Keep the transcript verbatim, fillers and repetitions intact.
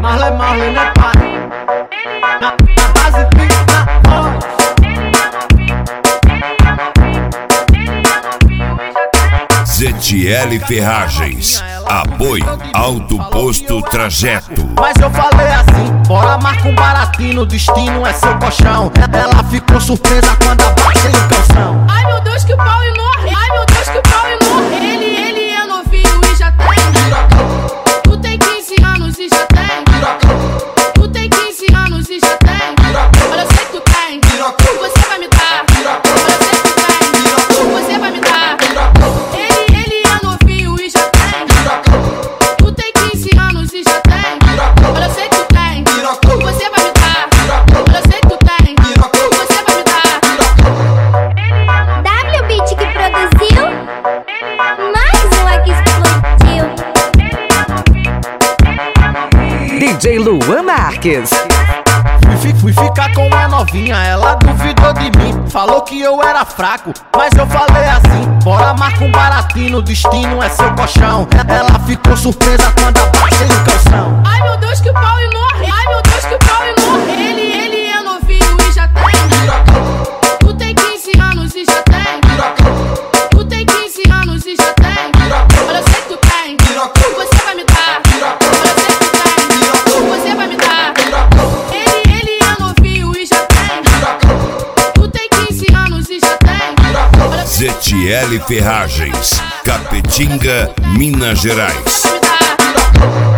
Marley, Marley, né pai? Na, na base fica na voz. Z T L Ferragens, apoio Alto Posto Trajeto. Mas eu falei assim, bora marca um baratinho, o destino é seu colchão. Ela ficou surpresa quando abaixei o calção. Ai meu Deus que o pau e morre, ai meu Deus que o pau e morre. Ele, ele é novinho e já tem. Tu tem quinze anos e já tem. Tu tem quinze anos e já tem. Olha, eu sei que tu tem. Você vai me dar. Olha, eu sei que tu tem. Você vai me dar. Ele, ele é novinho e já tem. Tu tem quinze anos e já tem. Olha, eu sei que tu tem. Você vai me dar. Olha, eu sei que tu tem. Você vai me dar. W Beat que produziu. Mais uma que explodiu. D J Luan Marques. Fui, fui ficar com a novinha, ela duvidou de mim. Falou que eu era fraco, mas eu falei assim, bora marca um baratinho, o destino é seu colchão. Ela ficou surpresa quando abaixei o calção. Ai meu Deus que o pau e morre. Ai meu Deus que o pau e morre. Ele, ele é novinho e já tem. Tu tem quinze anos e já tem. Tu tem quinze anos e já tem. Olha, eu sei que tu tem. Você vai me dar. Olha, eu sei que tu tem. Você vai me dar. Ele, ele é novinho e já tem. Tu tem quinze anos e já tem. Olha, Z T L Ferragens, Capetinga, Minas Gerais. você vai me dar.